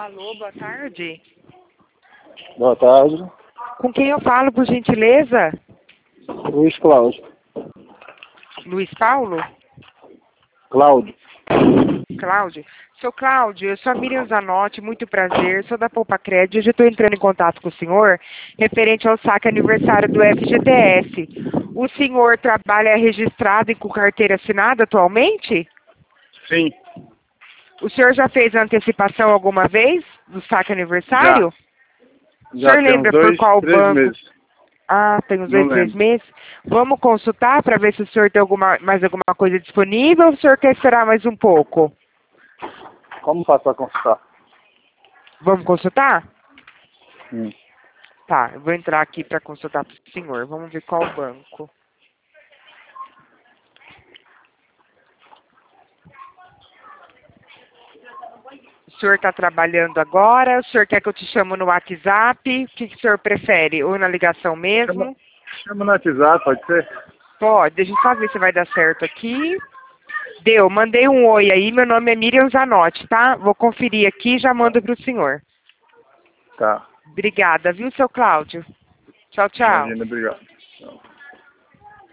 Alô, boa tarde. Boa tarde. Com quem eu falo, por gentileza? Luiz Cláudio. Luiz Paulo? Cláudio. Cláudio? Seu Cláudio, eu sou a Miriam Zanotti, muito prazer, sou da Poupa Crédito. Hoje eu estou entrando em contato com o senhor referente ao saque aniversário do FGTS. O senhor trabalha registrado e com carteira assinada atualmente? Sim. O senhor já fez a antecipação alguma vez do saque aniversário? O Já senhor tem lembra uns por qual 3 banco? meses. Ah, tem uns Não 2, 3 lembro. meses. Vamos consultar para ver se o senhor tem mais alguma coisa disponível ou o senhor quer esperar mais um pouco? Como faz para consultar? Vamos consultar? Hum. Tá, eu vou entrar aqui para consultar para o senhor. Vamos ver qual banco. O senhor está trabalhando agora? O senhor quer que eu te chamo no WhatsApp? O que o senhor prefere? Ou na ligação mesmo? Chama no WhatsApp, pode ser? Pode, deixa eu só ver se vai dar certo aqui. Deu, mandei um oi aí, meu nome é Miriam Zanotti, tá? Vou conferir aqui e já mando para o senhor. Tá. Obrigada, viu, seu Cláudio? Tchau, tchau. Imagina, obrigado. Tchau.